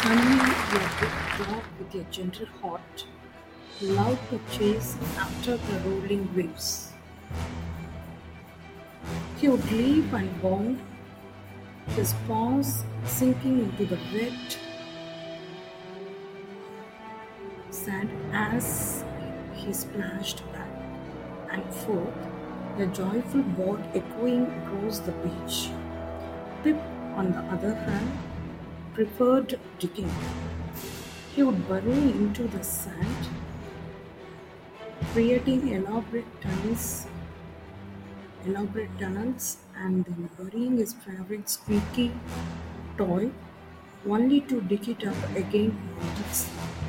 Only a big dog with a gentle heart, loved to chase after the rolling waves. He would leap and bound, his paws sinking into the wet sand as he splashed back and forth, a joyful bark echoing across the beach. Pip, on the other hand, preferred digging. He would burrow into the sand, creating elaborate tunnels, and then burying his favorite squeaky toy, only to dig it up again in weeks.